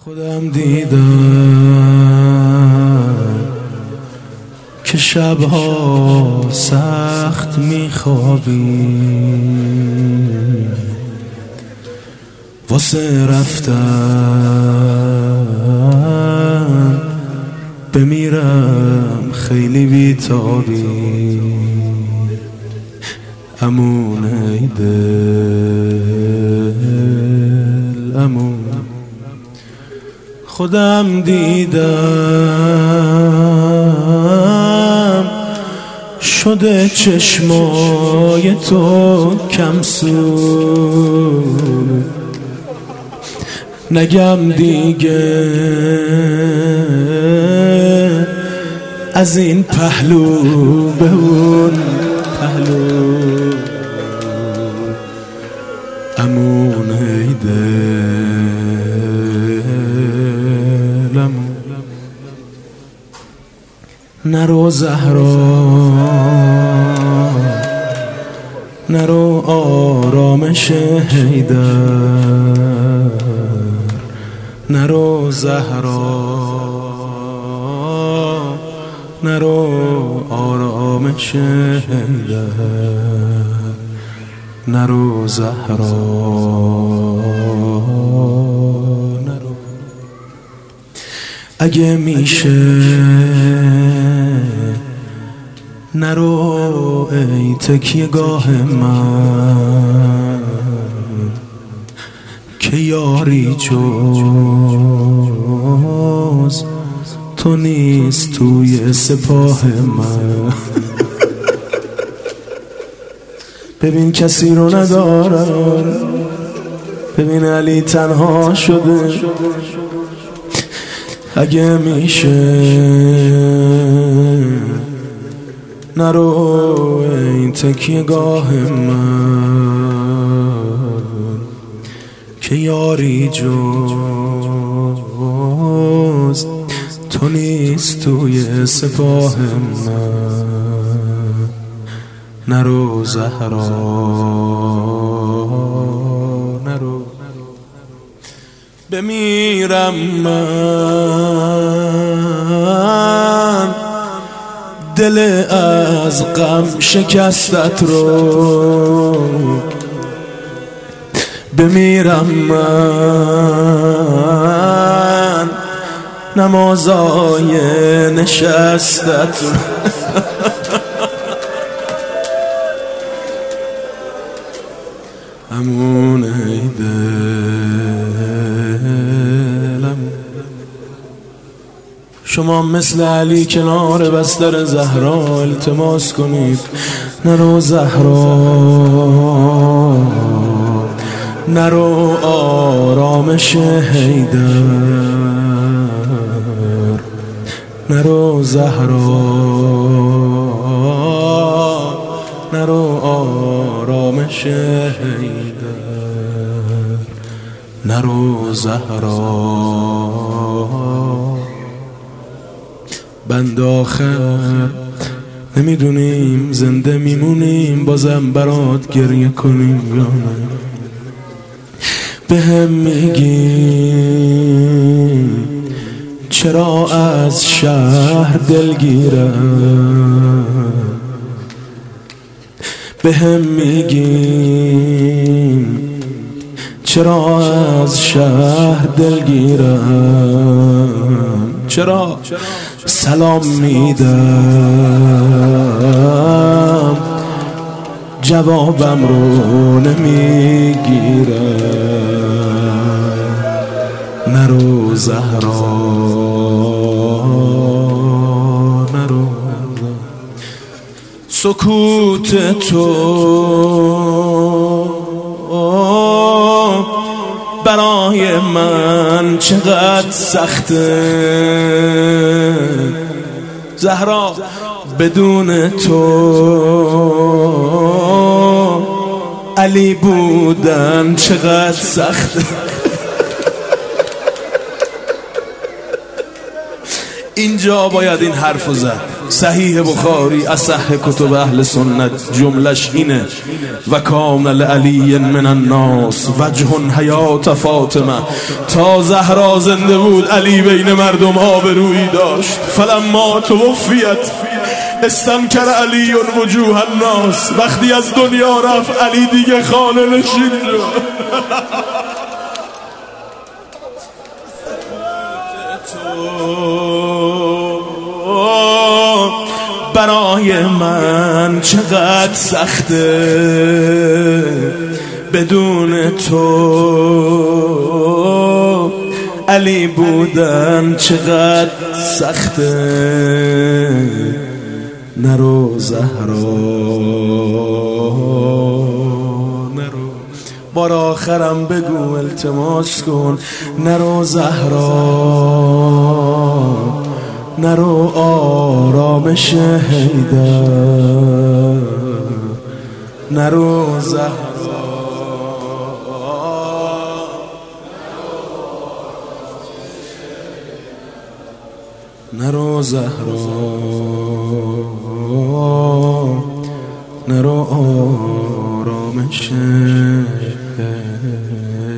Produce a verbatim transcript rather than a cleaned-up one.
خودم دیدم که شبها سخت میخوابی، واسه رفتن بمیرم خیلی بیتابی. امون ای دل امون، خودم دیدم شده چشمای تو کم سو، نگم دیگه از این پهلو به اون پهلو. امون ای دل امون، نرو زهرا نرو آرامش حیدر، نرو زهرا نرو آرامش حیدر، نرو زهرا نرو. اگه میشه نرو ای تکیه گاه من، که یاری جز تو نیست توی سپاه من. ببین کسی رو ندارم، ببین علی تنها شده. اگه میشه نرو این تکیه گاه من، که یاری جز تو نیست توی سپاه من. نرو زهرا نرو، بمیرم من دل از غم شکستت رو، بمیرم من نمازای نشستت رو. امون ای دلم، شما مثل علی کنار بستر زهرا التماس کنید. نرو زهرا نرو آرامش حیدر، نرو زهرا نرو آرامش حیدر، نرو زهرا. بند آخر نمیدونیم زنده میمونیم بازم برات گریه کنیم یا نه. به هم میگیم چرا از شهر دلگیرم، به هم میگیم چرا از شهر دلگیرم، چرا سلام میدم جوابم رو نمیگیرم. نرو زهرا نرو، سکوت تو برای من چقدر سخته زهرا، بدون تو علی بودن چقدر سخته. اینجا باید این حرفو زد. صحیح بخاری اصح کتب اهل سنت جملش اینه و کان لعلی من الناس وجه حیات فاطمه. تا زهرا زنده بود علی بین مردم آبرویی داشت. فلما توفیت استنکر علی وجوه الناس. وقتی از دنیا رفت علی دیگه خانه نشین شد. برای من چقدر سخته بدون تو، علی بودن چقدر سخته. نرو زهرا نرو، بار آخرم بگو التماس کن. نرو زهرا نرو، آرامش حیدر. نرو زهرا نرو زهرا نرو، آرامش حیدر.